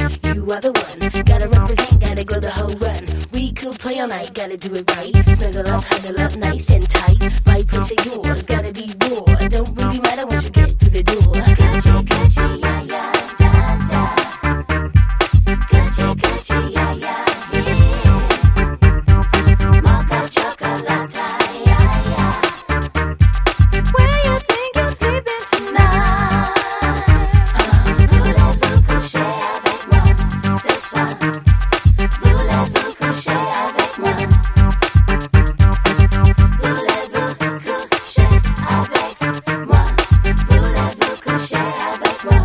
You are the one. Gotta represent, gotta go the whole run. We could play all night, gotta do it right. Snuggle up, huddle up, nice and tight. My place is yours, gotta be war. Don't really matter once you get through the door. Coochie, coochie, yeah, yeah, da, da. Coochie, coochie, yeah, yeah, yeah. Mocha chocolate, yeah, yeah. Where you think you're sleeping tonight? Voulez-vous coucher avec moi ce soir? Voulez-vous coucher avec moi? Voulez-vous coucher avec moi? Voulez-vous coucher avec moi?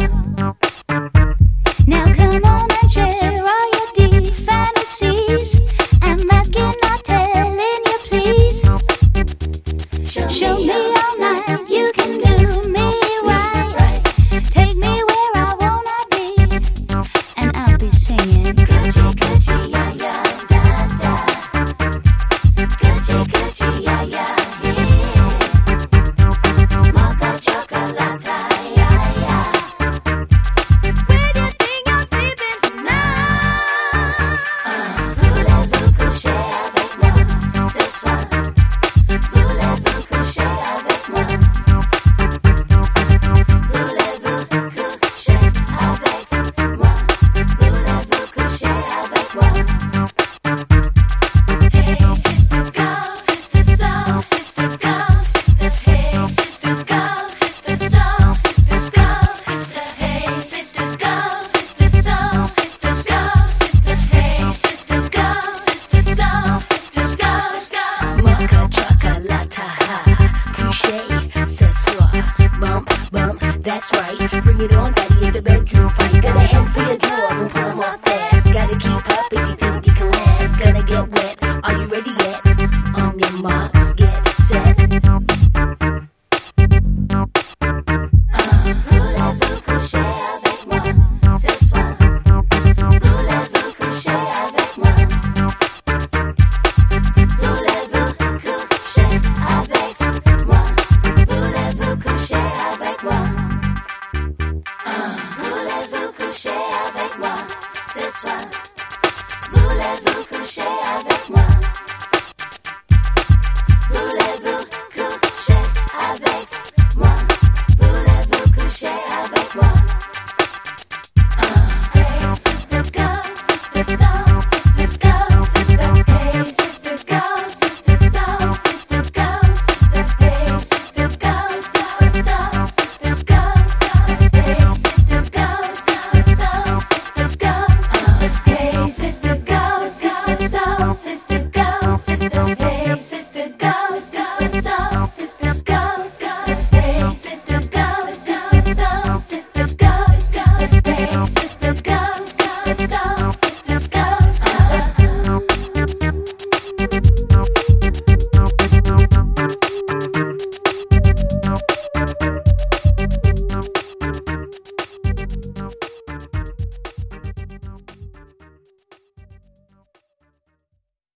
Now come on and share all your deep fantasies. I'm asking, not telling you, please. Show me all night, you can do me right. Take me where I wanna be, and I'll be singing. Coochie, coochie, yeah, yeah, da, da. Coochie, coochie, yeah, yeah, yeah. Mocha chocolate, yeah, yeah. Where do you think I'm sleeping tonight? Voulez-vous coucher avec moi ce soir? Voulez-vous coucher avec moi? Voulez-vous coucher avec moi? Voulez-vous coucher avec moi? Hey, sister girl, sister soul, sister girl, sister. Hey, sister girl, sister soul, sister girl, sister. Hey, sister girl, sister soul, sister girl, sister. Hey, sister girl, sister soul, sister girl, girl. Mocha chocolate, coucher ce soir. Bump, bump, that's right. Bring it on, daddy, it's the bedroom fight. Gotta head for your drawers and pull them off fast. Gotta keep up if you think you can last. Gonna get wet, are you ready yet? On your marks, get set. Voulez-vous coucher avec moi ce soir? Voulez-vous coucher avec moi? Voulez-vous coucher avec moi? Voulez-vous coucher avec moi? Voulez-vous coucher avec moi ce soir?